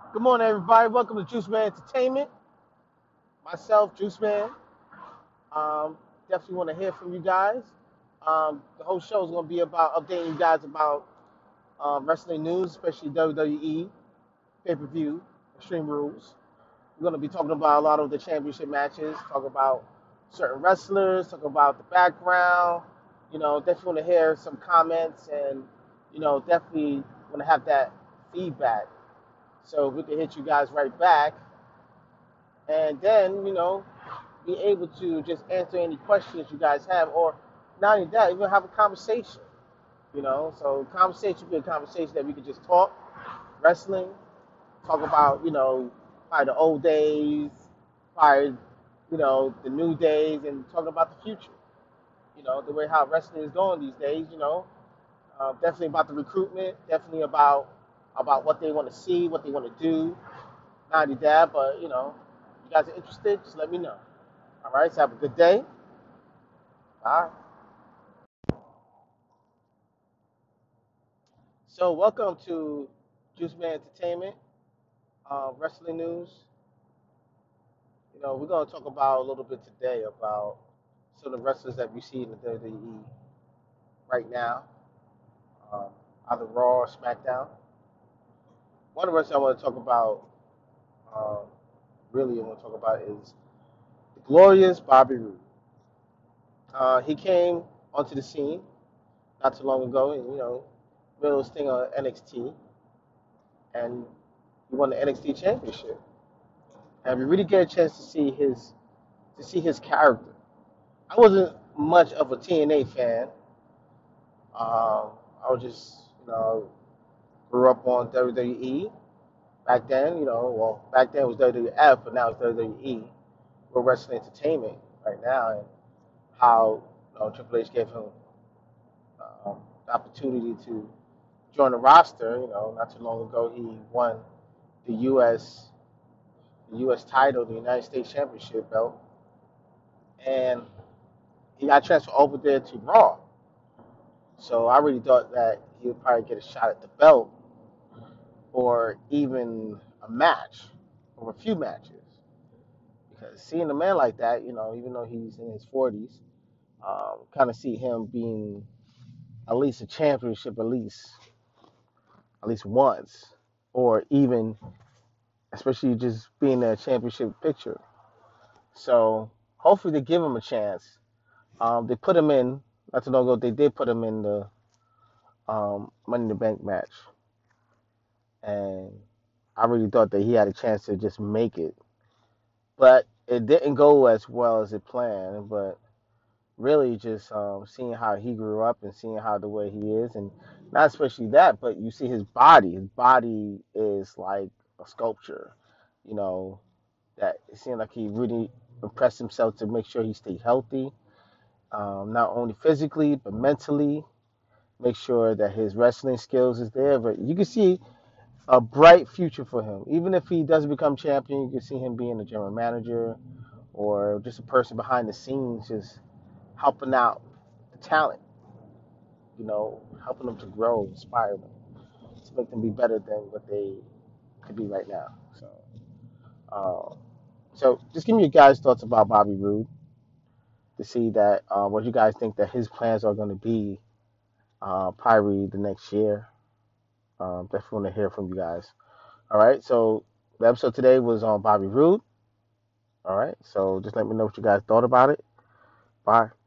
Good morning, everybody. Welcome to Juice Man Entertainment. Myself, Juice Man. Um, Definitely want to hear from you guys. The whole show is going to be about updating you guys about wrestling news, especially WWE, pay-per-view, Extreme Rules. We're going to be talking about a lot of the championship matches, talk about certain wrestlers, talk about the background. Definitely want to hear some comments and, definitely want to have that feedback so we can hit you guys right back. And then, be able to just answer any questions you guys have, or not only that, even have a conversation. So conversation be a conversation that we could just talk wrestling, talk about, probably the old days, probably, the new days, and talking about the future. The way how wrestling is going these days. Definitely about the recruitment, definitely about what they want to see, what they want to do. Not only that, but you guys are interested, just let me know. All right, so have a good day. Bye. So, welcome to Juice Man Entertainment, Wrestling News. We're going to talk about a little bit today about some of the wrestlers that we see in the WWE right now, um, either Raw or SmackDown. One of the wrestlers I want to talk about, um, really, I want to talk about is the glorious Bobby Roode. He came onto the scene not too long ago, and little thing on NXT, and he won the NXT Championship. And we really get a chance to see his character. I wasn't much of a TNA fan. I was just, grew up on WWE back then. Back then it was WWF, but now it's WWE. We're Wrestling Entertainment right now, and how Triple H gave him the opportunity to join the roster. Not too long ago he won the U.S. title, the United States Championship belt, and he got transferred over there to Raw. So I really thought that he would probably get a shot at the belt or even a match or a few matches. Because seeing a man like that, even though he's in his 40s, kind of see him being at least a championship at least once, or even especially just being a championship picture. So hopefully they give him a chance. They put him in not too long ago. They did put him in the Money in the Bank match, and I really thought that he had a chance to just make it, but it didn't go as well as it planned. But really, just seeing how he grew up and seeing how the way he is, and not especially that, but you see his body. His body is like a sculpture. You know that it seemed like he really impressed himself to make sure he stayed healthy, not only physically but mentally. Make sure that his wrestling skills is there, but you can see a bright future for him. Even if he doesn't become champion, you can see him being a general manager or just a person behind the scenes, just helping out the talent, helping them to grow, inspire them, to make them be better than what they could be right now. Uh, so just give me your guys' thoughts about Bobby Roode to see that what you guys think that his plans are going to be probably the next year. Definitely want to hear from you guys. All right, so the episode today was on Bobby Roode. All right, so just let me know what you guys thought about it. Bye.